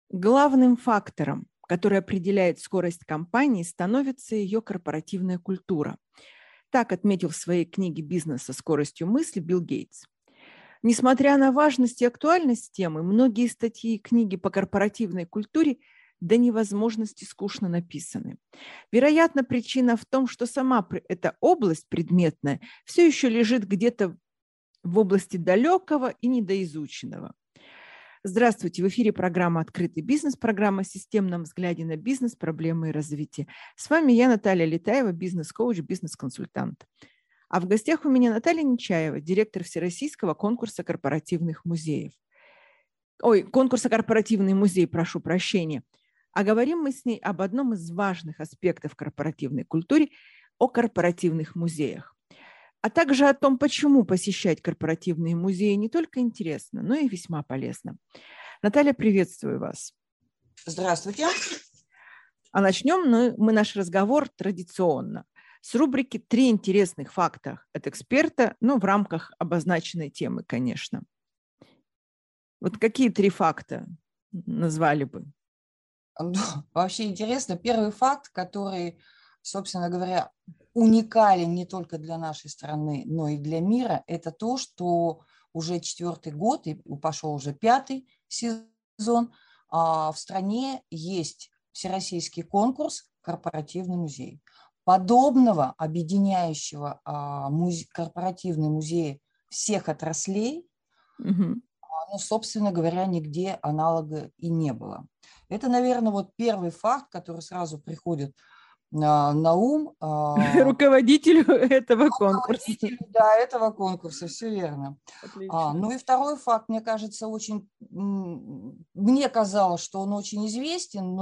Главным фактором, который определяет скорость компании, становится ее корпоративная культура. Так отметил в своей книге «Бизнес со скоростью мысли» Билл Гейтс. Несмотря на важность и актуальность темы, многие статьи и книги по корпоративной культуре до невозможности скучно написаны. Вероятно, причина в том, что сама эта область предметная все еще лежит где-то в области далекого и недоизученного. Здравствуйте, в эфире программа «Открытый бизнес», программа о системном взгляде на бизнес, проблемы и развитие. С вами я, Наталья Летаева, бизнес-коуч, бизнес-консультант. А в гостях у меня Наталья Нечаева, директор Всероссийского конкурса корпоративных музеев. Конкурса «Корпоративный музей», прошу прощения. А говорим мы с ней об одном из важных аспектов корпоративной культуры, о корпоративных музеях. А также о том, почему посещать корпоративные музеи не только интересно, но и весьма полезно. Наталья, приветствую вас. Здравствуйте. А начнем мы наш разговор традиционно с рубрики «Три интересных факта от эксперта», в рамках обозначенной темы, конечно. Вот какие 3 факта назвали бы? Вообще интересно. Первый факт, который, собственно говоря, уникален не только для нашей страны, но и для мира, это то, что уже 4-й год, и пошел уже 5-й сезон, в стране есть всероссийский конкурс «Корпоративный музей». Подобного, объединяющего корпоративные музеи всех отраслей, собственно говоря, нигде аналога и не было. Это, наверное, вот первый факт, который сразу приходит на ум. Руководителю этого конкурса. Да, этого конкурса, все верно. Отлично. И второй факт, мне кажется, мне казалось, что он очень известен,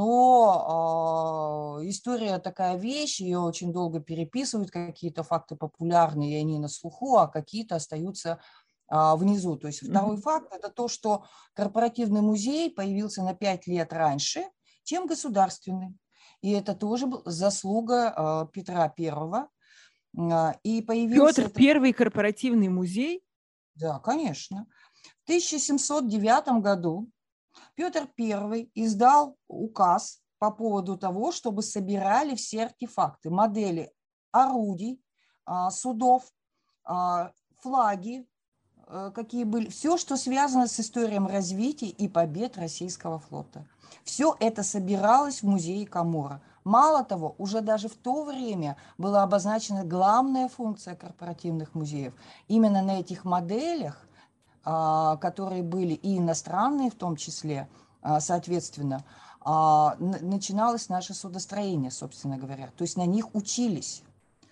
но история такая вещь, ее очень долго переписывают, какие-то факты популярные, и они на слуху, а какие-то остаются внизу. То есть второй факт – это то, что корпоративный музей появился на 5 лет раньше, чем государственный. И это тоже заслуга Петра Первого. И появился Петр Первый корпоративный музей? Да, конечно. В 1709 году Петр I издал указ по поводу того, чтобы собирали все артефакты, модели орудий, судов, флаги, какие были, все, что связано с историей развития и побед российского флота. Все это собиралось в музее Каморра. Мало того, уже даже в то время была обозначена главная функция корпоративных музеев. Именно на этих моделях, которые были и иностранные в том числе, соответственно, начиналось наше судостроение, собственно говоря. То есть на них учились.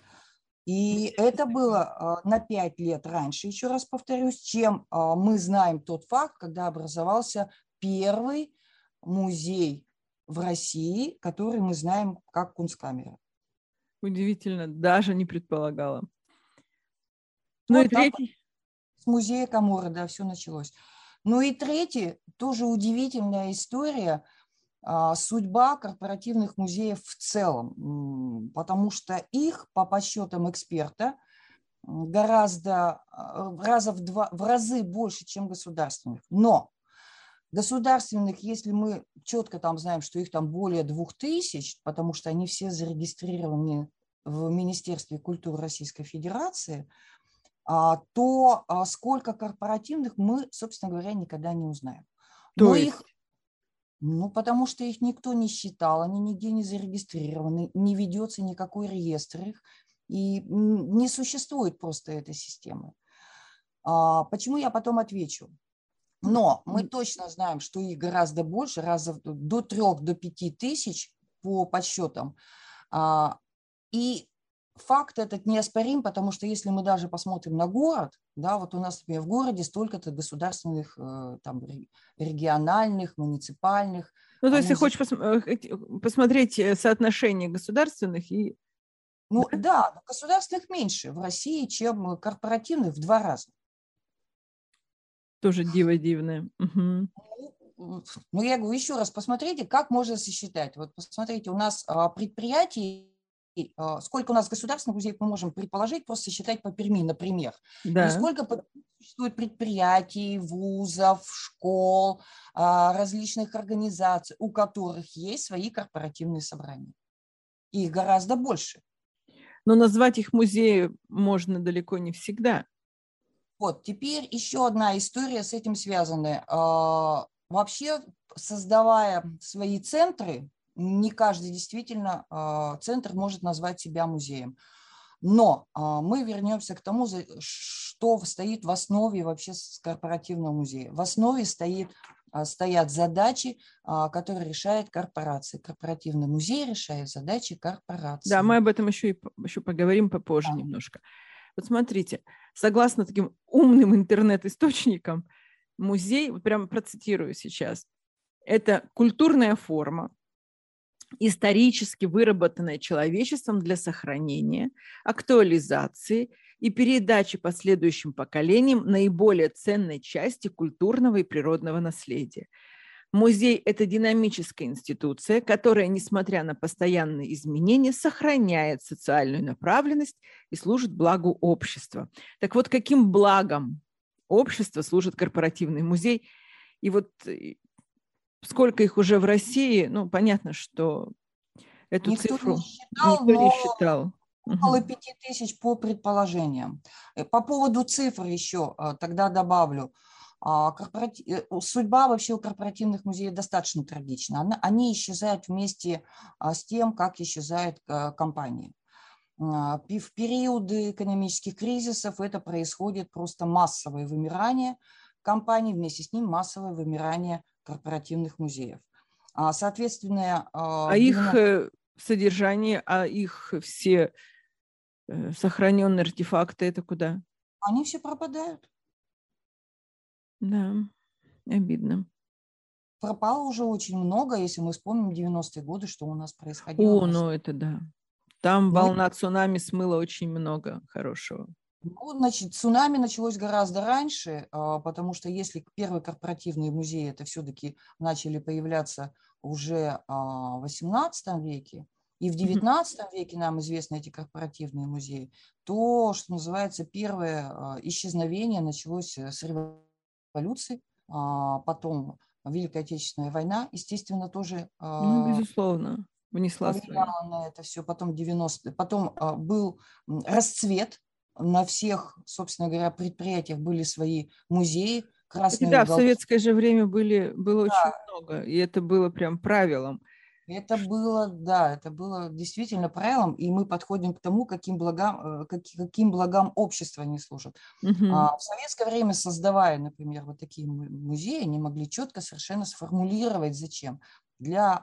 И это было на 5 лет раньше, еще раз повторюсь, чем мы знаем тот факт, когда образовался первый музей в России, который мы знаем как Кунсткамера. Удивительно, даже не предполагала. И третий. С музея Каморра, да, все началось. И третий, тоже удивительная история, судьба корпоративных музеев в целом, потому что их, по подсчетам эксперта, гораздо в разы больше, чем государственных. Но государственных, если мы четко там знаем, что их там более 2000, потому что они все зарегистрированы в Министерстве культуры Российской Федерации, то сколько корпоративных мы, собственно говоря, никогда не узнаем. То есть? Потому что их никто не считал, они нигде не зарегистрированы, не ведется никакой реестр их, и не существует просто этой системы. Почему, я потом отвечу. Но мы точно знаем, что их гораздо больше, до 3-5 тысяч по подсчетам. И факт этот неоспорим, потому что если мы даже посмотрим на город, да, вот у нас, например, в городе столько-то государственных, там, региональных, муниципальных. То есть ты хочешь посмотреть соотношение государственных и... Да, государственных меньше в России, чем корпоративных в 2 раза. Тоже диво дивное. Я говорю, еще раз посмотрите, как можно сосчитать. Вот посмотрите, у нас предприятий сколько у нас государственных музеев, мы можем предположить, просто считать по Перми, например. Да. И сколько существует предприятий, вузов, школ, различных организаций, у которых есть свои корпоративные собрания. Их гораздо больше. Но назвать их музеем можно далеко не всегда. Вот, теперь еще одна история с этим связанная. Вообще, создавая свои центры, не каждый действительно центр может назвать себя музеем. Но мы вернемся к тому, что стоит в основе вообще корпоративного музея. В основе стоят задачи, которые решает корпорация. Корпоративный музей решает задачи корпорации. Да, мы об этом еще поговорим попозже немножко. Вот смотрите, согласно таким умным интернет-источникам, музей, вот прямо процитирую сейчас, это культурная форма, исторически выработанная человечеством для сохранения, актуализации и передачи последующим поколениям наиболее ценной части культурного и природного наследия. Музей – это динамическая институция, которая, несмотря на постоянные изменения, сохраняет социальную направленность и служит благу общества. Так вот, каким благом общества служит корпоративный музей? И вот сколько их уже в России, ну, понятно, что эту цифру никто не считал. Около 5000 по предположениям. По поводу цифр еще тогда добавлю. Судьба вообще у корпоративных музеев достаточно трагична. Они исчезают вместе с тем, как исчезают компании. В периоды экономических кризисов это происходит просто массовое вымирание компаний, вместе с ним массовое вымирание корпоративных музеев. Соответственно, их содержание, их все сохраненные артефакты, это куда? Они все пропадают. Да, обидно. Пропало уже очень много, если мы вспомним 90-е годы, что у нас происходило. Ну это да. Там волна цунами смыла очень много хорошего. Ну, значит, цунами началось гораздо раньше, потому что если первые корпоративные музеи это все-таки начали появляться уже в XVIII веке, и в XIX веке нам известны эти корпоративные музеи, то, что называется, первое исчезновение началось с революции, потом Великая Отечественная война, естественно, тоже безусловно, внесла повлияла на это все. Потом 90-е, потом был расцвет. На всех, собственно говоря, предприятиях были свои музеи, красные да, уголки. в советское же время было очень много, и это было прям правилом. Это было, да, это было действительно правилом, и мы подходим к тому, каким благам общества они служат. В советское время, создавая, например, вот такие музеи, они могли четко совершенно сформулировать, зачем. Для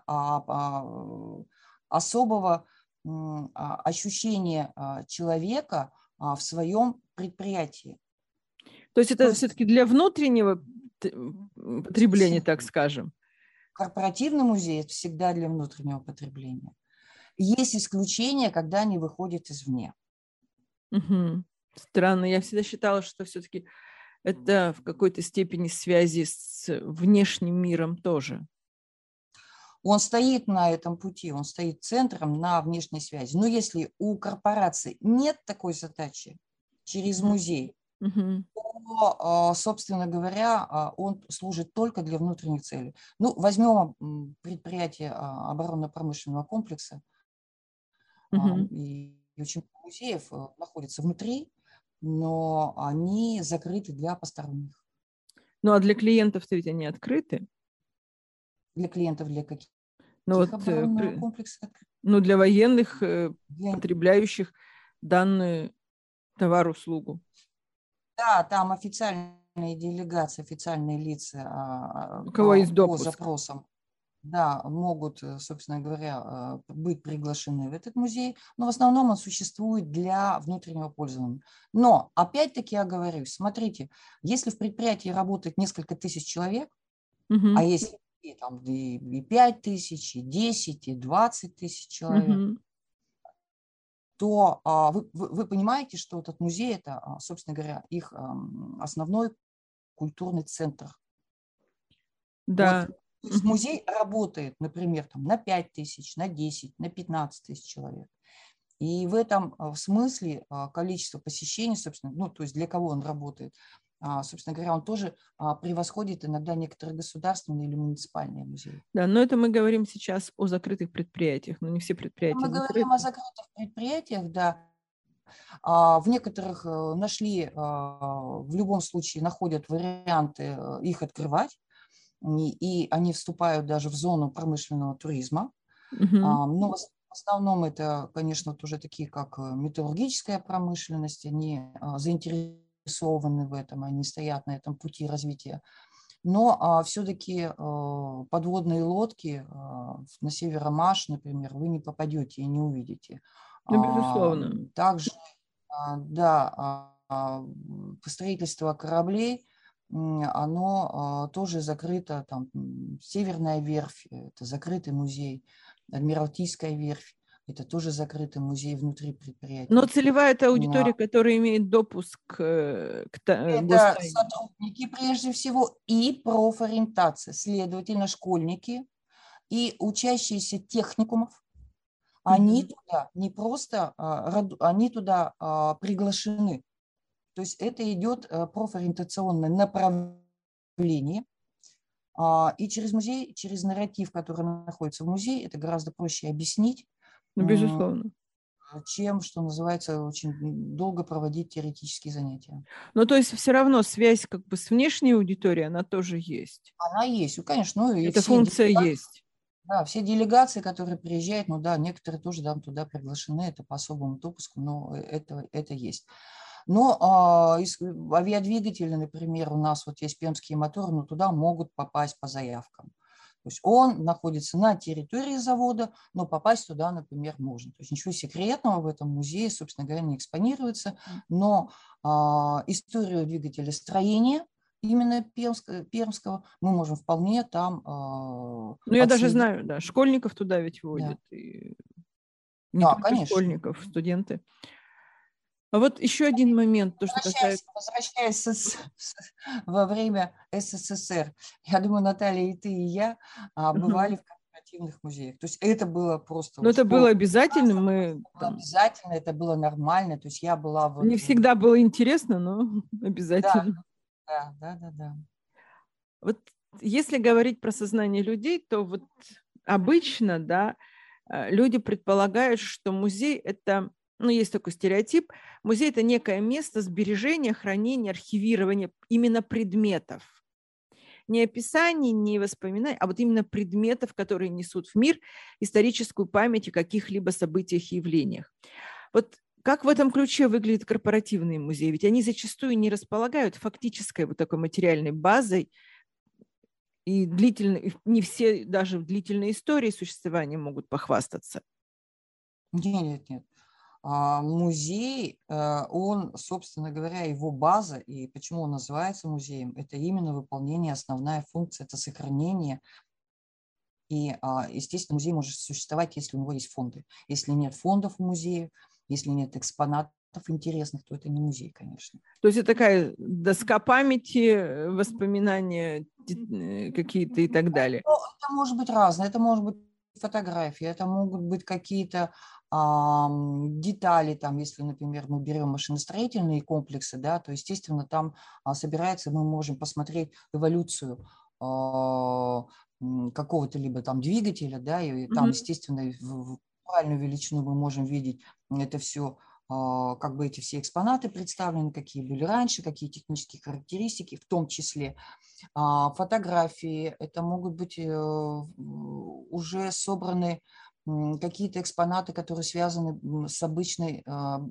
особого ощущения человека в своем предприятии. То есть это все-таки для внутреннего потребления, так скажем? Корпоративный музей – это всегда для внутреннего потребления. Есть исключения, когда они выходят извне. Странно. Я всегда считала, что все-таки это в какой-то степени связи с внешним миром тоже. Он стоит на этом пути, он стоит центром на внешней связи. Но если у корпорации нет такой задачи через музей, то, собственно говоря, он служит только для внутренних целей. Ну, возьмем предприятие оборонно-промышленного комплекса, и очень много музеев находятся внутри, но они закрыты для посторонних. Ну, а для клиентов-то ведь они открыты? Для клиентов, для каких? Оборонного комплекса открыты? Ну, для военных, потребляющих данную товар-услугу. Да, там официальные делегации, официальные лица у кого есть по допуск. запросам, да, могут, собственно говоря, быть приглашены в этот музей, но в основном он существует для внутреннего пользования. Но, опять-таки, я говорю, смотрите, если в предприятии работает несколько тысяч человек, а есть и 5 тысяч, и 10, и 20 тысяч человек, то вы понимаете, что этот музей – это, собственно говоря, их основной культурный центр. Да. Вот, музей работает, например, там, на 5 тысяч, на 10, на 15 тысяч человек. И в этом смысле количество посещений, собственно, ну, то есть для кого он работает, собственно говоря, он тоже превосходит иногда некоторые государственные или муниципальные музеи. Да, но это мы говорим сейчас о закрытых предприятиях, но не все предприятия Мы говорим закрыты. о закрытых предприятиях, да. В некоторых нашли, в любом случае находят варианты их открывать, и они вступают даже в зону промышленного туризма. Но в основном это, конечно, тоже такие, как металлургическая промышленность, они заинтересованы в этом, они стоят на этом пути развития. Но все-таки подводные лодки на Северомаш, например, вы не попадете и не увидите. Ну, безусловно. Также, да, строительство кораблей, оно тоже закрыто, там, Северная верфь, это закрытый музей, Адмиралтейская верфь, это тоже закрытый музей внутри предприятия. Но целевая это аудитория, которая имеет допуск к это сотрудники прежде всего и профориентация, следовательно, школьники и учащиеся техникумов. Они туда не просто, они туда приглашены. То есть это идет профориентационное направление. И через музей, через нарратив, который находится в музее, это гораздо проще объяснить, Ну, безусловно. чем, что называется, очень долго проводить теоретические занятия. Ну, то есть все равно связь как бы с внешней аудиторией, она тоже есть. Она есть, ну, конечно. Ну, и Эта функция есть. Да, все делегации, которые приезжают, ну да, некоторые тоже там туда приглашены, это по особому допуску, но это есть. Но авиадвигатели, например, у нас вот есть пермские моторы, но туда могут попасть по заявкам. То есть он находится на территории завода, но попасть туда, например, можно. То есть ничего секретного в этом музее, собственно говоря, не экспонируется, но историю двигателестроения именно пермского мы можем вполне там Ну, я даже отследить. знаю, да, школьников туда ведь водят. Да. И не Да, только конечно. школьников, студенты. А вот еще один момент, то, что касается... Возвращаясь во время СССР, я думаю, Наталья, и ты, и я бывали в корпоративных музеях. То есть это было просто... Ну, это было обязательно, мы... Было обязательно, это было нормально. То есть я была... Вот, не всегда было интересно, но обязательно. Да. Вот если говорить про сознание людей, то вот обычно, да, люди предполагают, что музей – это, ну, есть такой стереотип, музей – это некое место сбережения, хранения, архивирования именно предметов. Не описаний, не воспоминаний, а вот именно предметов, которые несут в мир историческую память о каких-либо событиях и явлениях. Вот как в этом ключе выглядят корпоративные музеи? Ведь они зачастую не располагают фактической вот такой материальной базой, и не все даже в длительной истории существования могут похвастаться. Нет. Музей, он, собственно говоря, его база, и почему он называется музеем, это именно выполнение, основная функция, это сохранение. И, естественно, музей может существовать, если у него есть фонды. Если нет фондов в музее, если нет экспонатов интересных, то это не музей, конечно. То есть это такая доска памяти, воспоминания какие-то и так далее. Это может быть разное, это может быть фотографии, это могут быть какие-то детали, там, если, например, мы берем машиностроительные комплексы, да, то, естественно, там собирается, мы можем посмотреть эволюцию какого-то либо там двигателя, да, и там, естественно, в правильную величину мы можем видеть это все, как бы эти все экспонаты представлены, какие были раньше, какие технические характеристики, в том числе фотографии, это могут быть уже собраны какие-то экспонаты, которые связаны с обычной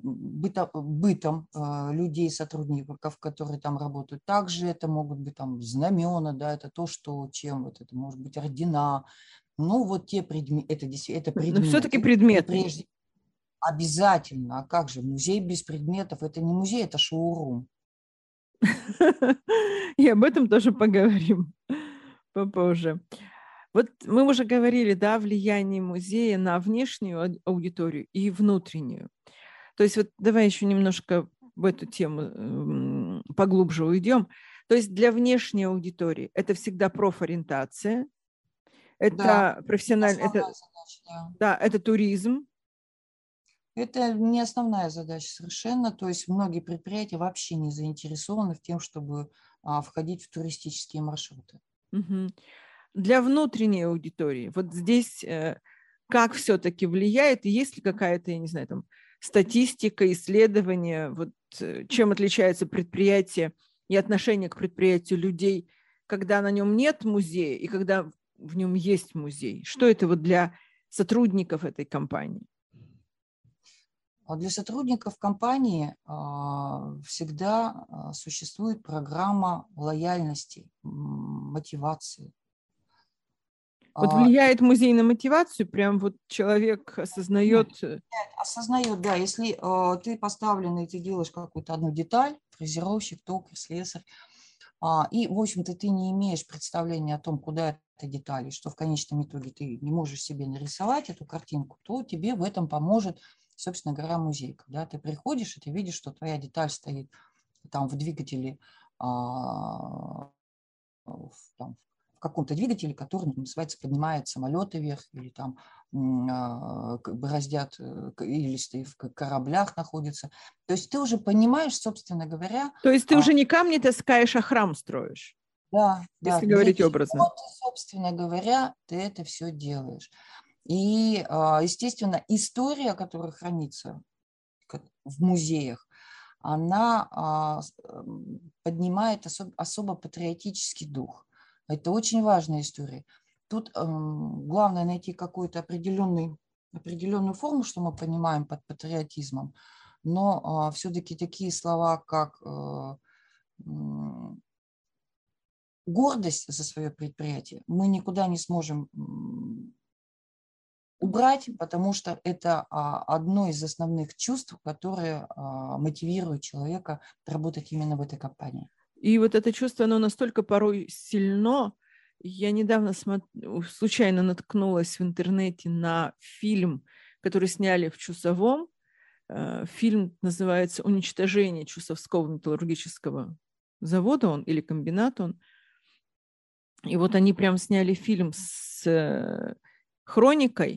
бытом людей, сотрудников, которые там работают. Также это могут быть там знамена, да, это то, что чем вот это может быть ордена. Ну вот те предметы, это предметы. Но все-таки предметы. Обязательно. А как же? Музей без предметов – это не музей, это шоурум. И об этом тоже поговорим попозже. Вот мы уже говорили, да, о влиянии музея на внешнюю аудиторию и внутреннюю. То есть вот давай еще немножко в эту тему поглубже уйдем. То есть для внешней аудитории это всегда профориентация, это профессиональная, это туризм. Это не основная задача совершенно. То есть многие предприятия вообще не заинтересованы в тем, чтобы входить в туристические маршруты. Мгм. Для внутренней аудитории, вот здесь как все-таки влияет, и есть ли какая-то, я не знаю, там, статистика, исследование, вот чем отличается предприятие и отношение к предприятию людей, когда на нем нет музея и когда в нем есть музей? Что это вот для сотрудников этой компании? А для сотрудников компании всегда существует программа лояльности, мотивации. Вот влияет музей на мотивацию, прям вот человек осознает. Осознает, да, если ты поставлен и ты делаешь какую-то одну деталь, фрезеровщик, токарь, слесарь, и, в общем-то, ты не имеешь представления о том, куда эта деталь, и что в конечном итоге ты не можешь себе нарисовать эту картинку, то тебе в этом поможет, собственно говоря, музей. Когда ты приходишь, и ты видишь, что твоя деталь стоит там в двигателе, там, в каком-то двигателе, который, называется, поднимает самолеты вверх, или там бороздят, или в кораблях находится. То есть ты уже понимаешь, собственно говоря. То есть ты уже не камни таскаешь, а храм строишь. Да, да. Если говорить образно. Собственно говоря, ты это все делаешь. И, естественно, история, которая хранится в музеях, она поднимает особо патриотический дух. Это очень важная история. Тут главное найти какую-то определенную форму, что мы понимаем под патриотизмом, но все-таки такие слова, как гордость за свое предприятие, мы никуда не сможем убрать, потому что это одно из основных чувств, которое мотивирует человека работать именно в этой компании. И вот это чувство, оно настолько порой сильно. Я недавно случайно наткнулась в интернете на фильм, который сняли в Чусовом. Фильм называется «Уничтожение Чусовского металлургического завода» или комбината. И вот они прям сняли фильм с хроникой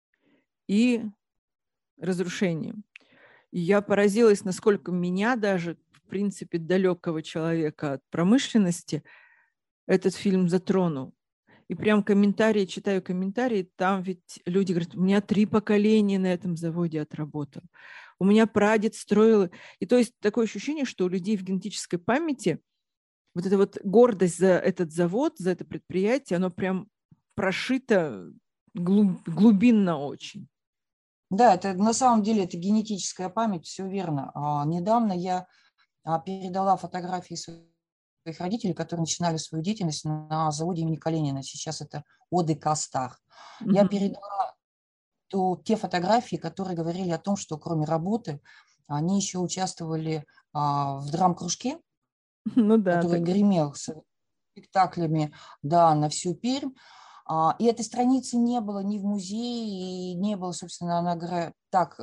и разрушением. И я поразилась, насколько меня даже, в принципе, далекого человека от промышленности, этот фильм затронул. И прям читаю комментарии, там ведь люди говорят, у меня 3 поколения на этом заводе отработал. У меня прадед строил. И то есть такое ощущение, что у людей в генетической памяти вот эта вот гордость за этот завод, за это предприятие, оно прям прошито глубинно очень. Да, это на самом деле это генетическая память, все верно. Недавно я передала фотографии своих родителей, которые начинали свою деятельность на заводе имени Калинина. Сейчас это ОДК «Стар». Я передала те фотографии, которые говорили о том, что кроме работы они еще участвовали в драм-кружке, Ну да, который гремел спектаклями, да, на всю Пермь. И этой страницы не было ни в музее, и не было, собственно, она так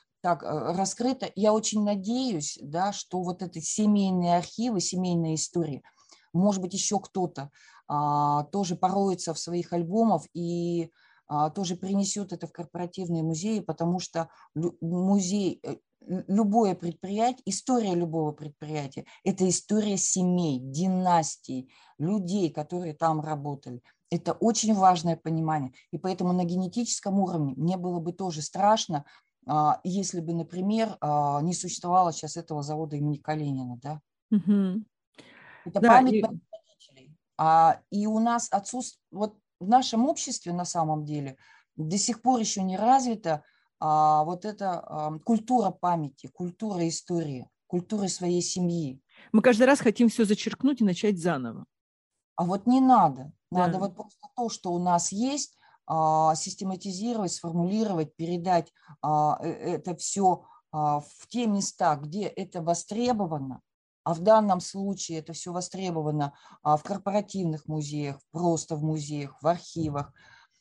раскрыта. Я очень надеюсь, да, что вот эти семейные архивы, семейные истории, может быть, еще кто-то тоже пороется в своих альбомах и тоже принесет это в корпоративные музеи, потому что музей, любое предприятие, история любого предприятия – это история семей, династий, людей, которые там работали. Это очень важное понимание. И поэтому на генетическом уровне мне было бы тоже страшно, если бы, например, не существовало сейчас этого завода имени Калинина. Да? Угу. Это Да, память моих родителей. И у нас отсутствует, вот в нашем обществе на самом деле до сих пор еще не развита вот эта культура памяти, культура истории, культура своей семьи. Мы каждый раз хотим все зачеркнуть и начать заново. А вот не надо. Надо Да. вот просто то, что у нас есть, систематизировать, сформулировать, передать это все в те места, где это востребовано. А в данном случае это все востребовано в корпоративных музеях, просто в музеях, в архивах.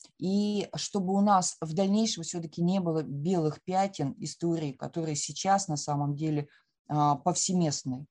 И чтобы у нас в дальнейшем все-таки не было белых пятен истории, которые сейчас на самом деле повсеместны.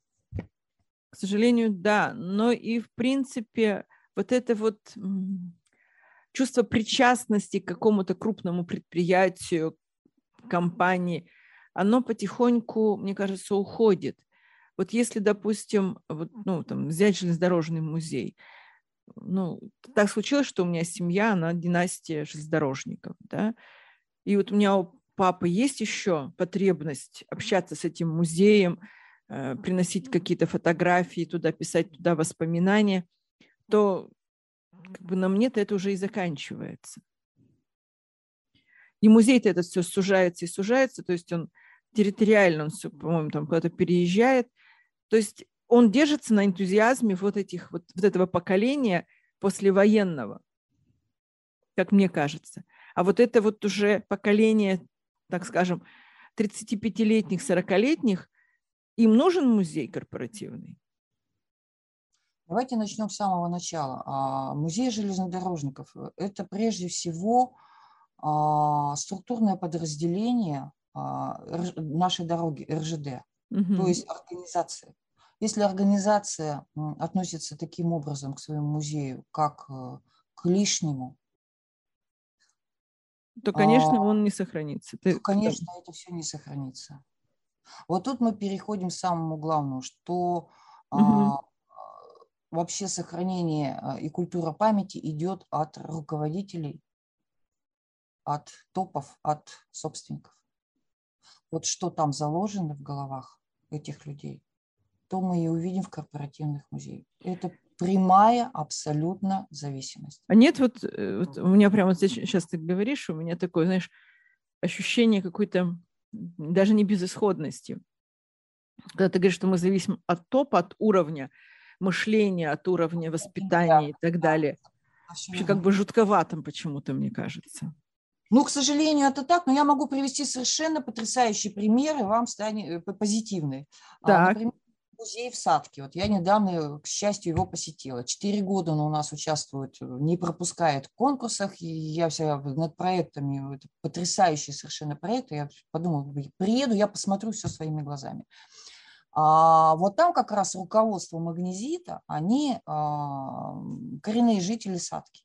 К сожалению, да. Но и, в принципе, вот это вот чувство причастности к какому-то крупному предприятию, компаний, оно потихоньку, мне кажется, уходит. Вот если, допустим, взять железнодорожный музей, так случилось, что у меня семья, она династия железнодорожников, да, и вот у меня у папы есть еще потребность общаться с этим музеем, приносить какие-то фотографии туда, писать туда воспоминания, то на мне-то это уже и заканчивается. И музей-то это все сужается и сужается, то есть он территориально, он все, по-моему, там куда-то переезжает. То есть он держится на энтузиазме вот этого поколения послевоенного, как мне кажется. А вот это вот уже поколение, так скажем, 35-летних, 40-летних, им нужен музей корпоративный? Давайте начнем с самого начала. Музей железнодорожников – это прежде всего структурное подразделение нашей дороги, РЖД, то есть организация. Если организация относится таким образом к своему музею, как к лишнему, то, конечно, он не сохранится. то, конечно, это все не сохранится. Вот тут мы переходим к самому главному, что вообще сохранение и культура памяти идет от руководителей, от топов, от собственников. Вот что там заложено в головах этих людей, то мы и увидим в корпоративных музеях. Это прямая абсолютно зависимость. А нет, вот у меня прямо сейчас ты говоришь, у меня такое, знаешь, ощущение какой-то даже не безысходности. Когда ты говоришь, что мы зависим от топа, от уровня мышления, от уровня воспитания и так далее. Вообще как бы жутковатым почему-то, мне кажется. Ну, к сожалению, это так, но я могу привести совершенно потрясающие примеры, вам станет позитивные. Например, музей в Садке. Вот я недавно, к счастью, его посетила. 4 года он у нас участвует, не пропускает в конкурсах. И я вся над проектами, это потрясающие совершенно проекты. Я подумала, приеду, я посмотрю все своими глазами. Вот там как раз руководство Магнезита, они коренные жители Садки.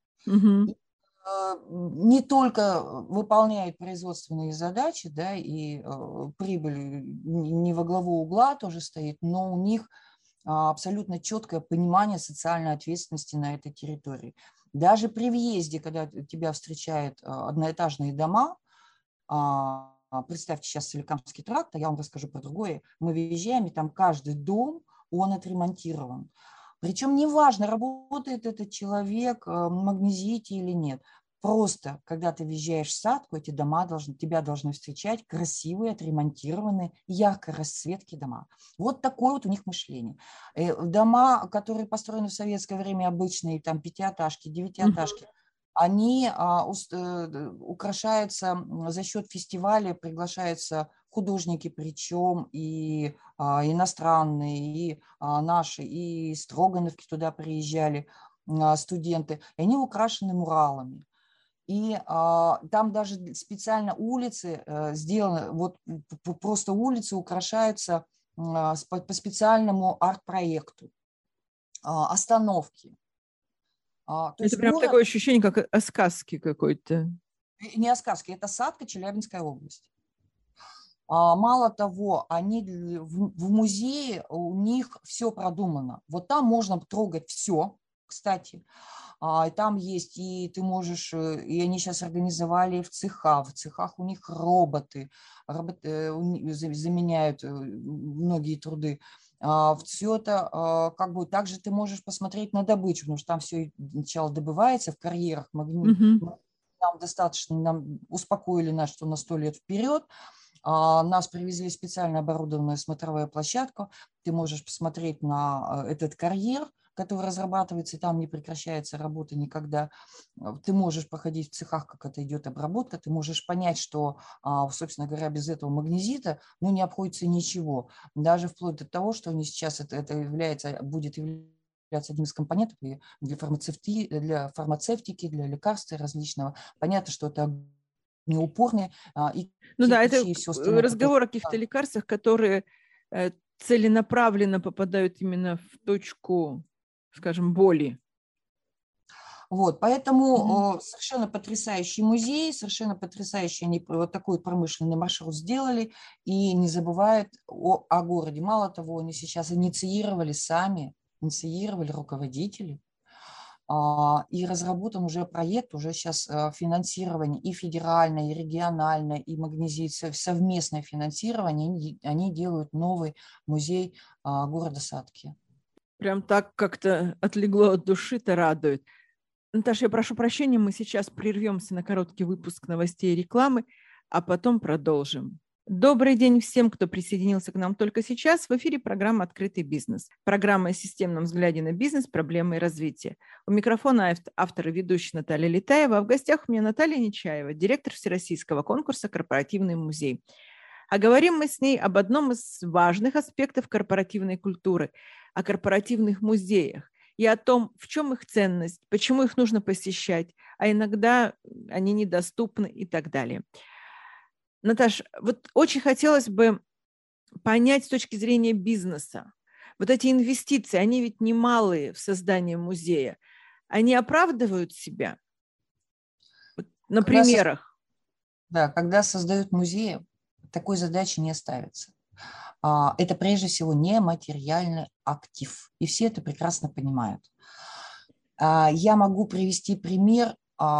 Не только выполняют производственные задачи, да, и прибыль не во главу угла тоже стоит, но у них абсолютно четкое понимание социальной ответственности на этой территории. Даже при въезде, когда тебя встречают одноэтажные дома, представьте сейчас Соликамский тракт, я вам расскажу про другое, мы въезжаем, и там каждый дом, он отремонтирован. Причем неважно, работает этот человек в Магнезите или нет. Просто, когда ты въезжаешь в Садку, эти дома тебя должны встречать красивые, отремонтированные, яркой расцветки дома. Вот такое вот у них мышление. Дома, которые построены в советское время, обычные, там, 5-этажки, 9-этажки, они украшаются за счет фестиваля, приглашаются художники, причем и иностранные, и наши, и Строгановки туда приезжали студенты, и они украшены муралами. И там даже специально улицы сделаны, вот просто улицы украшаются по специальному арт-проекту, остановки. Это прям такое ощущение, как о сказке какой-то. Не о сказке, это Садка, Челябинская область. Мало того, они в музее, у них все продумано. Вот там можно трогать все, кстати. И там есть, и ты можешь, и они сейчас организовали в цехах у них роботы заменяют многие труды. Все это как бы также ты можешь посмотреть на добычу, потому что там все сначала добывается в карьерах. Нам достаточно, нам успокоили нас, что на 100 лет вперед. Нас привезли специально оборудованную смотровую площадку. Ты можешь посмотреть на этот карьер, который разрабатывается, и там не прекращается работа никогда. Ты можешь походить в цехах, как это идет обработка, ты можешь понять, что, собственно говоря, без этого магнезита не обходится ничего. Даже вплоть до того, что они сейчас это будет являться одним из компонентов для фармацевтики, для лекарств различного. Понятно, что это неупорные. Это разговор о каких-то лекарствах, которые целенаправленно попадают именно в точку, скажем, боли. Вот, поэтому совершенно потрясающий музей, совершенно потрясающий, они вот такой промышленный маршрут сделали и не забывают о городе. Мало того, они сейчас инициировали руководители, и разработан уже проект, уже сейчас финансирование и федеральное, и региональное, и совместное финансирование, они делают новый музей города Сатки. Прям так как-то отлегло от души-то радует. Наташа, я прошу прощения, мы сейчас прервемся на короткий выпуск новостей и рекламы, а потом продолжим. Добрый день всем, кто присоединился к нам только сейчас. В эфире программа «Открытый бизнес». Программа о системном взгляде на бизнес, проблемы и развитие. У микрофона автор и ведущая Наталья Летаева, а в гостях у меня Наталья Нечаева, директор Всероссийского конкурса «Корпоративный музей». А говорим мы с ней об одном из важных аспектов корпоративной культуры – о корпоративных музеях и о том, в чем их ценность, почему их нужно посещать, а иногда они недоступны и так далее. Наташ, вот очень хотелось бы понять с точки зрения бизнеса. Вот эти инвестиции, они ведь немалые в создание музея. Они оправдывают себя? Вот на примерах. Да, когда создают музеи, такой задачи не ставится. Это прежде всего нематериальный актив, и все это прекрасно понимают. Я могу привести пример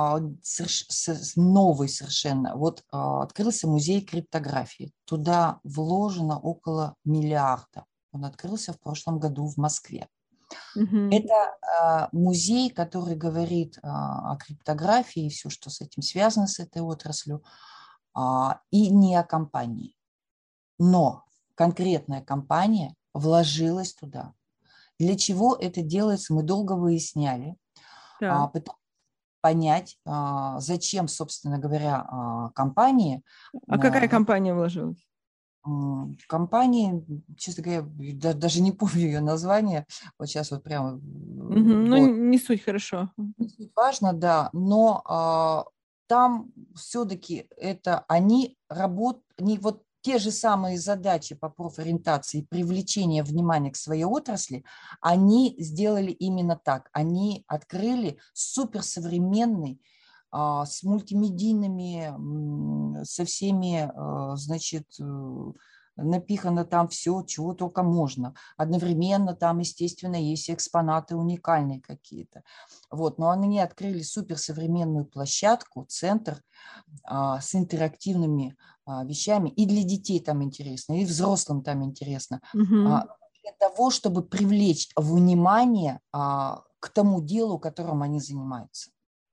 новый совершенно. Вот открылся музей криптографии. Туда вложено около миллиарда. Он открылся в прошлом году в Москве. Это музей, который говорит о криптографии и все, что с этим связано, с этой отраслью, и не о компании. Но конкретная компания вложилась туда. Для чего это делается, мы долго выясняли, пытались понять, зачем, собственно говоря, компании. А какая компания вложилась? Компании, честно говоря, даже не помню ее название. Вот сейчас вот прямо... Ну, не суть, хорошо. Не суть важно, да, но там все-таки это они работают, вот те же самые задачи по профориентации и привлечения внимания к своей отрасли, они сделали именно так. Они открыли суперсовременный, с мультимедийными, со всеми, значит, напихано там все, чего только можно. Одновременно там, естественно, есть экспонаты уникальные какие-то. Вот. Но они открыли суперсовременную площадку, центр с интерактивными вещами. И для детей там интересно, и взрослым там интересно. Для того, чтобы привлечь внимание к тому делу, которым они занимаются.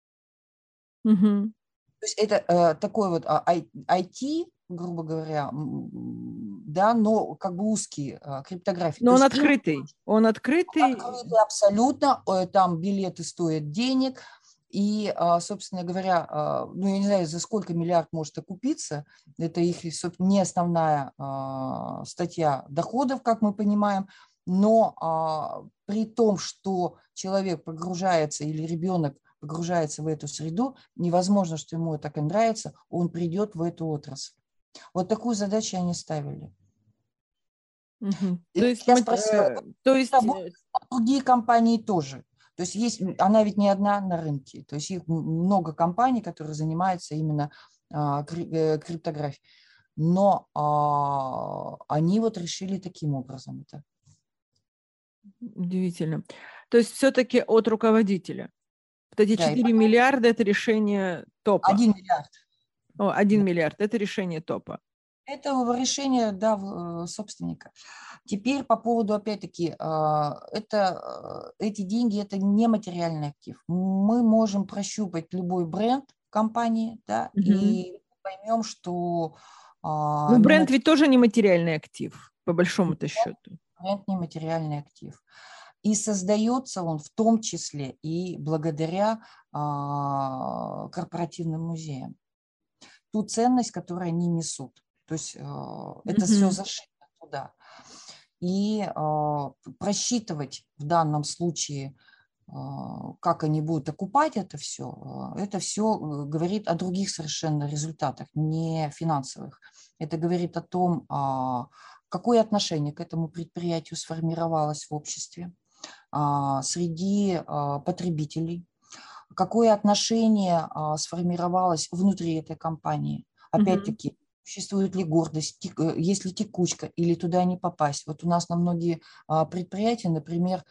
То есть это такой вот IT, грубо говоря, да, но как бы узкий криптографии. Но он открытый. Он открытый. Открытый абсолютно. Там билеты стоят денег. И, собственно говоря, ну, я не знаю, за сколько миллиард может окупиться. Это их не основная статья доходов, как мы понимаем. Но при том, что человек погружается или ребенок погружается в эту среду, невозможно, что ему так и нравится, он придет в эту отрасль. Вот такую задачу они ставили. То есть, я спросила, другие компании тоже. То есть она ведь не одна на рынке. То есть их много компаний, которые занимаются именно криптографией. Но они вот решили таким образом это. Удивительно. То есть все-таки от руководителя. Вот эти 4 миллиарда – это решение топа. 1 миллиард. 1 миллиард – это решение топа. Это решение, да, собственника. Теперь по поводу, опять-таки, эти деньги – это нематериальный актив. Мы можем прощупать любой бренд компании, да, и поймем, что… Но бренд ведь тоже нематериальный актив, по большому-то счету. Бренд нематериальный актив. И создается он в том числе и благодаря корпоративным музеям. Ту ценность, которую они несут. То есть это все зашито туда. И просчитывать в данном случае, как они будут окупать это все говорит о других совершенно результатах, не финансовых. Это говорит о том, какое отношение к этому предприятию сформировалось в обществе, среди потребителей, какое отношение сформировалось внутри этой компании. Опять-таки, существует ли гордость, есть ли текучка или туда не попасть. Вот у нас на многие предприятия, например,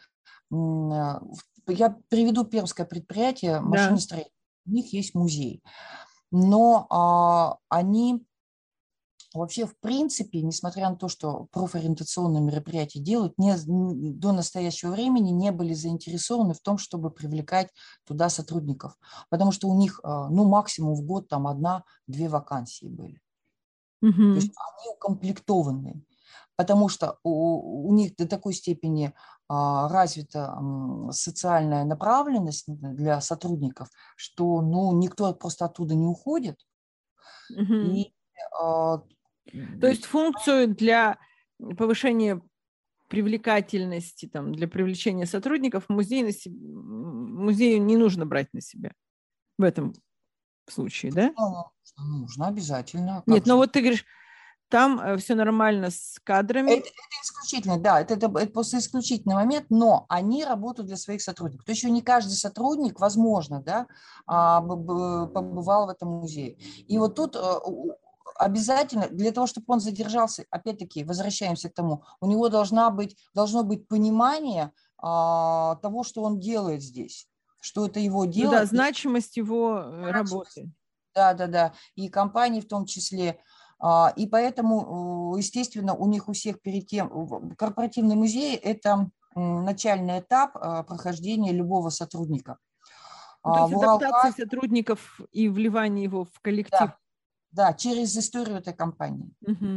я приведу пермское предприятие Да. машиностроения. У них есть музей. Но они вообще, в принципе, несмотря на то, что профориентационные мероприятия делают, до настоящего времени не были заинтересованы в том, чтобы привлекать туда сотрудников. Потому что у них, ну, максимум в год там 1-2 вакансии были. То есть они укомплектованы. Потому что у них до такой степени развита социальная направленность для сотрудников, что ну, никто просто оттуда не уходит. И, То есть функцию для повышения привлекательности, там, для привлечения сотрудников музею не нужно брать на себя в этом случае, да? Нужно обязательно. Нет, но вот ты говоришь, там все нормально с кадрами. Это исключительно, да, это просто исключительный момент, но они работают для своих сотрудников. То есть еще не каждый сотрудник, возможно, да, побывал в этом музее. И вот тут обязательно, для того, чтобы он задержался, опять-таки, возвращаемся к тому, у него должно быть понимание того, что он делает здесь, что это его дело. Ну да, значимость его работы. Да. И компании в том числе. И поэтому, естественно, у них у всех перед тем... Корпоративный музей – это начальный этап прохождения любого сотрудника. То есть адаптация сотрудников и вливание его в коллектив. Да, через историю этой компании.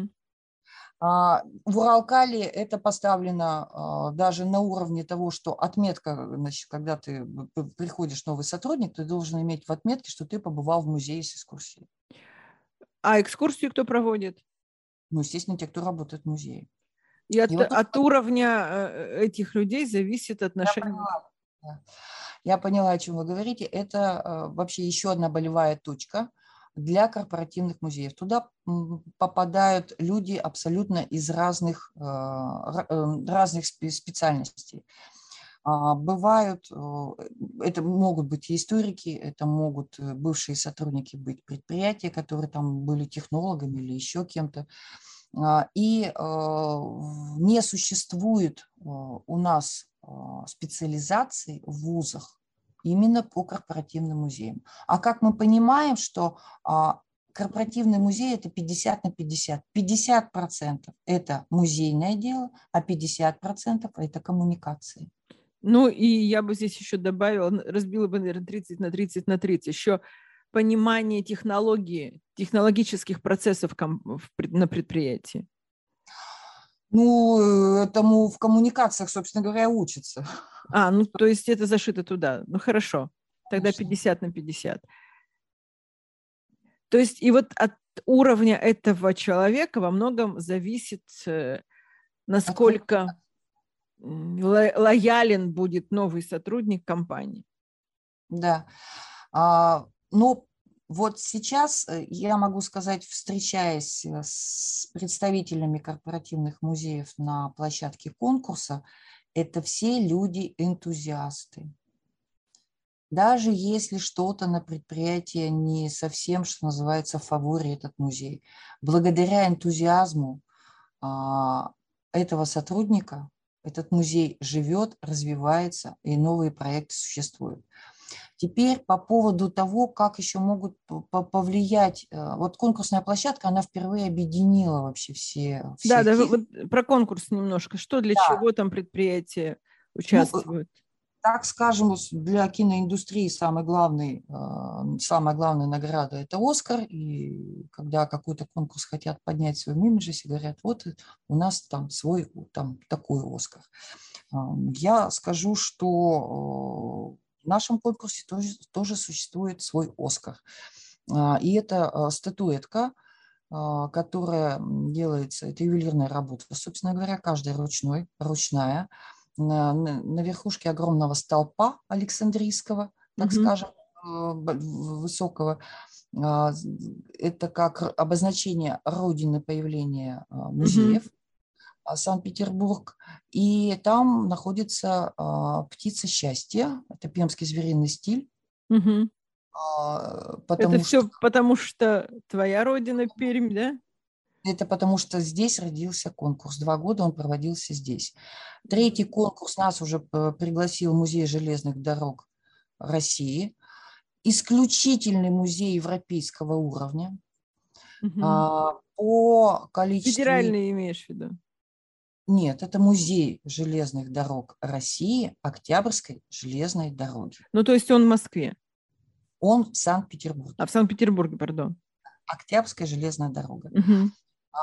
В Уралкали это поставлено даже на уровне того, что отметка, значит, когда ты приходишь новый сотрудник, ты должен иметь в отметке, что ты побывал в музее с экскурсией. А экскурсию кто проводит? Ну, естественно, те, кто работает в музее. И от уровня этих людей зависит отношение. Я поняла, о чем вы говорите. Это вообще еще одна болевая точка для корпоративных музеев. Туда попадают люди абсолютно из разных специальностей. Бывают, это могут быть и историки, это могут бывшие сотрудники быть предприятия, которые там были технологами или еще кем-то. И не существует у нас специализаций в вузах именно по корпоративным музеям. А как мы понимаем, что корпоративный музей – это 50 на 50. 50% – это музейное дело, а 50% – это коммуникации. Ну, и я бы здесь еще добавила, разбила бы, наверное, 30 на 30 на 30. Еще понимание технологии, технологических процессов на предприятии. Ну, этому в коммуникациях, собственно говоря, учатся. Ну, то есть это зашито туда. Ну, хорошо. Тогда 50 на 50. То есть и вот от уровня этого человека во многом зависит, насколько лоялен будет новый сотрудник компании. Да. Но вот сейчас я могу сказать, встречаясь с представителями корпоративных музеев на площадке конкурса, это все люди-энтузиасты. Даже если что-то на предприятии не совсем, что называется, в фаворе этот музей, благодаря энтузиазму этого сотрудника этот музей живет, развивается, и новые проекты существуют. Теперь по поводу того, как еще могут повлиять. Вот конкурсная площадка, она впервые объединила вообще все. Да, вот про конкурс немножко. Что, для чего там предприятия участвуют? Так скажем, для киноиндустрии самая главная награда – это «Оскар». И когда какой-то конкурс хотят поднять в своем имидже, все говорят, вот у нас там свой такой «Оскар». Я скажу, что в нашем конкурсе тоже существует свой «Оскар». И это статуэтка, которая делается, это ювелирная работа, собственно говоря, каждая ручная, на верхушке огромного столпа Александрийского, так скажем, высокого. Это как обозначение родины появления музеев. Санкт-Петербург, и там находится птица счастья, это пермский звериный стиль, Мгм. Это потому что все потому, что твоя родина Пермь, да? это потому что здесь родился конкурс. 2 года он проводился здесь. Третий конкурс нас уже пригласил Музей железных дорог России. Исключительный музей европейского уровня. Мгм. По количеству... Федеральный имеешь в виду? Нет, это Музей железных дорог России, Октябрьской железной дороги. Ну, то есть он в Москве. Он в А Санкт-Петербурге. в Санкт-Петербурге, пардон. Октябрьская железная дорога. Мгм.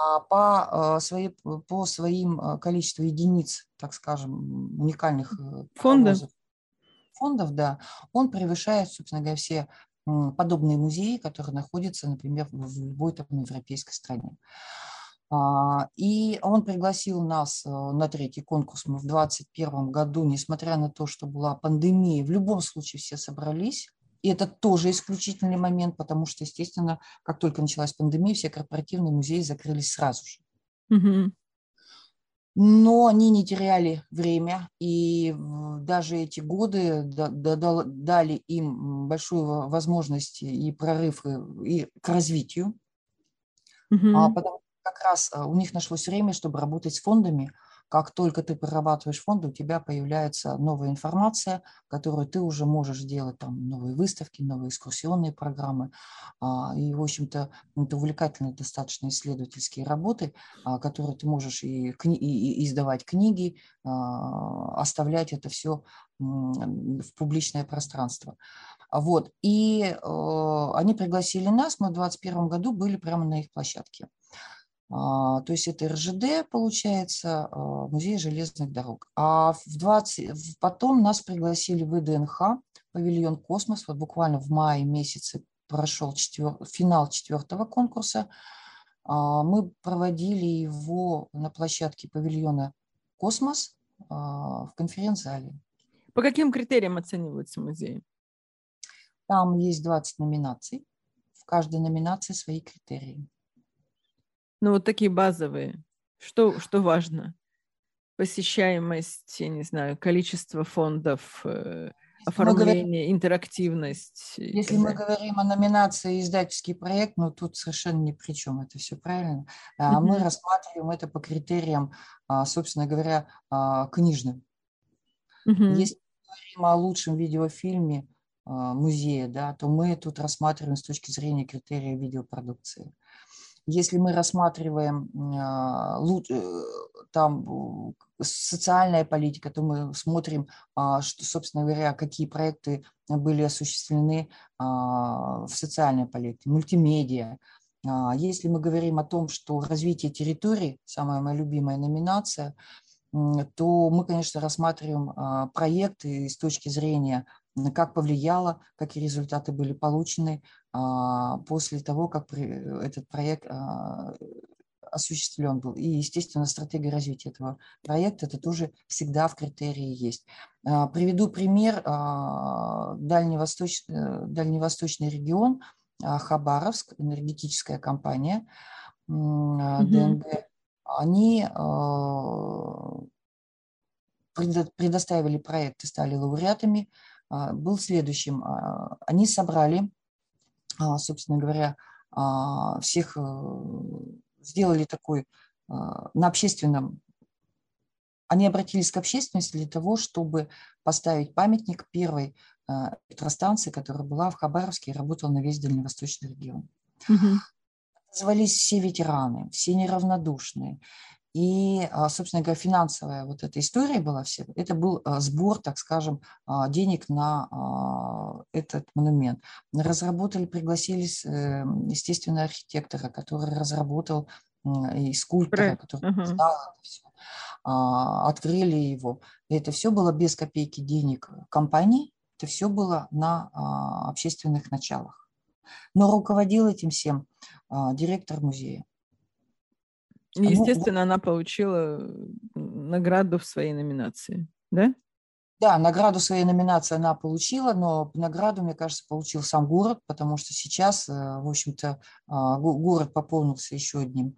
По своим количеству единиц, так скажем, уникальных Фонда? паровозов, фондов, да, он превышает, собственно говоря, все подобные музеи, которые находятся, например, в любой там европейской стране. И он пригласил нас на третий конкурс. Мы в 2021 году, несмотря на то, что была пандемия, в любом случае все собрались. И это тоже исключительный момент, потому что, естественно, как только началась пандемия, все корпоративные музеи закрылись сразу же. Мгм. Но они не теряли время, и даже эти годы дали им большую возможность и прорыв и к развитию. Мгм. Потому что как раз у них нашлось время, чтобы работать с фондами. Как только ты прорабатываешь фонды, у тебя появляется новая информация, которую ты уже можешь делать, там, новые выставки, новые экскурсионные программы. И, в общем-то, это увлекательные достаточно исследовательские работы, которые ты можешь и издавать книги, оставлять это все в публичное пространство. Вот. И они пригласили нас, мы в 2021 году были прямо на их площадке. То есть это РЖД, получается, Музей железных дорог. Потом нас пригласили в ВДНХ, павильон «Космос». Вот буквально в мае месяце прошел финал 4-го конкурса. Мы проводили его на площадке павильона «Космос» в конференц-зале. По каким критериям оцениваются музеи? Там есть 20 номинаций. В каждой номинации свои критерии. Ну, вот такие базовые. Что важно? Посещаемость, я не знаю, количество фондов, Мы говорим оформление, интерактивность и Если так мы далее. говорим о номинации «Издательский проект», ну, тут совершенно ни при чем, это все правильно. Мы Мгм. рассматриваем это по критериям, собственно говоря, книжным. Мгм. Если мы говорим о лучшем видеофильме музея, да, то мы тут рассматриваем с точки зрения критерия видеопродукции. Если мы рассматриваем там социальная политика, то мы смотрим, что, собственно говоря, какие проекты были осуществлены в социальной политике, мультимедиа. Если мы говорим о том, что развитие территорий, самая моя любимая номинация, то мы, конечно, рассматриваем проекты с точки зрения, как повлияло, какие результаты были получены после того, как этот проект осуществлен был. И, естественно, стратегия развития этого проекта, это тоже всегда в критерии есть. Приведу пример. Дальневосточный регион, Хабаровск, энергетическая компания Мгм. ДНГ, они предоставили проект и стали лауреатами, был следующим. Они собрали, собственно говоря, всех, сделали такой на общественном, они обратились к общественности для того, чтобы поставить памятник первой электростанции, которая была в Хабаровске и работала на весь Дальневосточный регион. Мгм. Звались все ветераны, все неравнодушные. И, собственно говоря, финансовая вот эта история была все. Это был сбор, так скажем, денег на этот монумент. Разработали, пригласили, естественно, архитектора, который разработал, и скульптора, Проект. который Ага. создал это все. Открыли его. И это все было без копейки денег компании. Это все было на общественных началах. Но руководил этим всем директор музея. Ну, Естественно, она получила награду в своей номинации, да? да, награду своей номинации она получила, но награду, мне кажется, получил сам город, потому что сейчас, в общем-то, город пополнился еще одним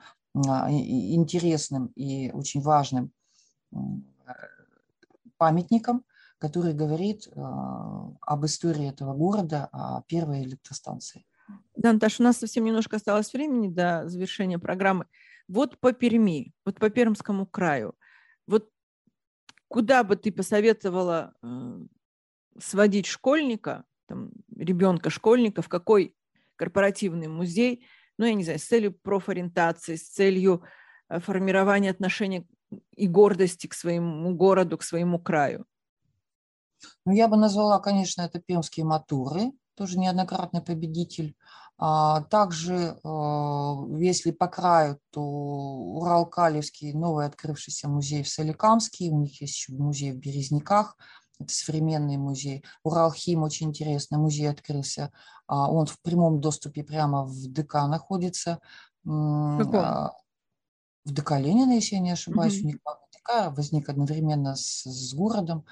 интересным и очень важным памятником, который говорит об истории этого города, о первой электростанции. Да, Наташа, у нас совсем немножко осталось времени до завершения программы. Вот по Перми, вот по Пермскому краю, вот куда бы ты посоветовала сводить школьника, там, ребенка-школьника, в какой корпоративный музей, ну, я не знаю, с целью профориентации, с целью формирования отношений и гордости к своему городу, к своему краю? Ну, я бы назвала, конечно, это пермские моторы, тоже неоднократный победитель. Также, если по краю, то Урал-Калевский, новый открывшийся музей в Соликамске, у них есть еще музей в Березниках, это современный музей. Уралхим очень интересный музей открылся, он в прямом доступе прямо в ДК находится. В каком? В ДК Ленина, если я не ошибаюсь, у Мгм. них ДК возник одновременно с городом.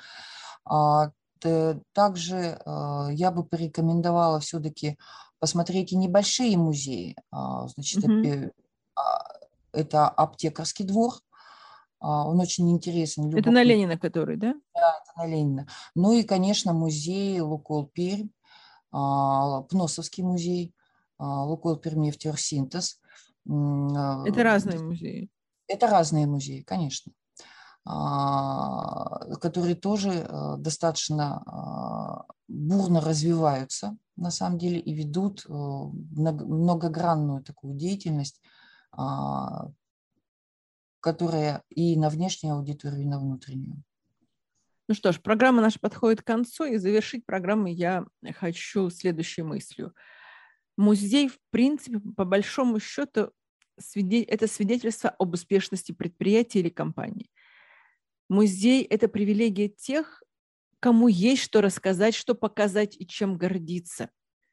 Также я бы порекомендовала все-таки посмотреть и небольшие музеи. Значит, Мгм. это аптекарский двор, он очень интересен, Это на любопытный, Ленина, который, да? это на Ленина. Ну и, конечно, музей Лукойл Пермь, Пносовский музей, Лукойл Пермнефтеоргсинтез. Это разные музеи. Это разные музеи, конечно, которые тоже достаточно бурно развиваются, на самом деле, и ведут многогранную такую деятельность, которая и на внешнюю аудиторию, и на внутреннюю. Ну что ж, программа наша подходит к концу, и завершить программу я хочу следующей мыслью. Музей, в принципе, по большому счету, это свидетельство об успешности предприятия или компании. Музей – это привилегия тех, кому есть что рассказать, что показать и чем гордиться.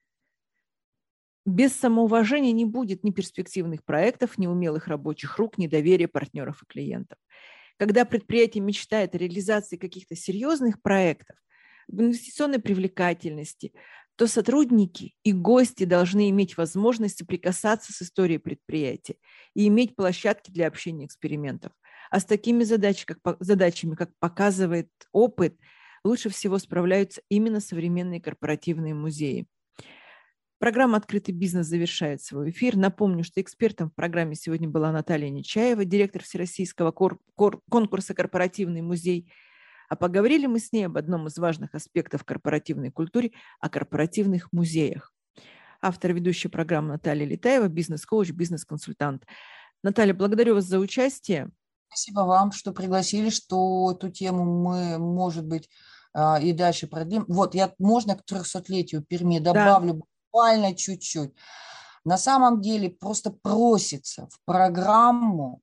Без самоуважения не будет ни перспективных проектов, ни умелых рабочих рук, ни доверия партнеров и клиентов. Когда предприятие мечтает о реализации каких-то серьезных проектов, в инвестиционной привлекательности, то сотрудники и гости должны иметь возможность соприкасаться с историей предприятия и иметь площадки для общения и экспериментов. А с такими задачами, как показывает опыт, лучше всего справляются именно современные корпоративные музеи. Программа «Открытый бизнес» завершает свой эфир. Напомню, что экспертом в программе сегодня была Наталья Нечаева, директор Всероссийского конкурса «Корпоративный музей». А поговорили мы с ней об одном из важных аспектов корпоративной культуры – о корпоративных музеях. Автор и ведущая программы Наталья Летаева, бизнес-коуч, бизнес-консультант. Наталья, благодарю вас за участие. Спасибо вам, что пригласили, что эту тему мы, может быть, и дальше продлим. Вот, можно к 300-летию Перми Да. добавлю буквально чуть-чуть. На самом деле просто просится в программу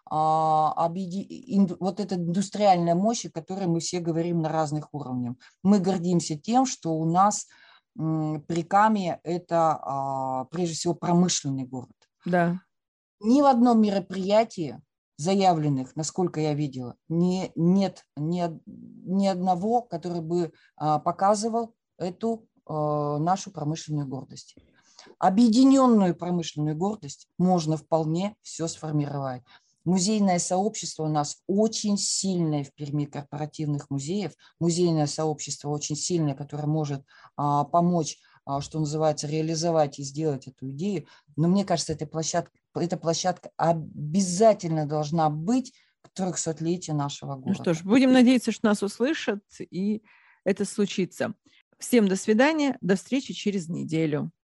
вот эта индустриальная мощь, о которой мы все говорим на разных уровнях. Мы гордимся тем, что у нас Прикамье – это прежде всего промышленный город. Да. Ни в одном мероприятии заявленных, насколько я видела, нет ни одного, который бы показывал эту нашу промышленную гордость. Объединенную промышленную гордость можно вполне все сформировать. Музейное сообщество у нас очень сильное в Перми, корпоративных музеев. Музейное сообщество очень сильное, которое может помочь, что называется, реализовать и сделать эту идею. Но мне кажется, эта площадка обязательно должна быть к 300-летию нашего города. Ну что ж, будем надеяться, что нас услышат, и это случится. Всем до свидания, до встречи через неделю.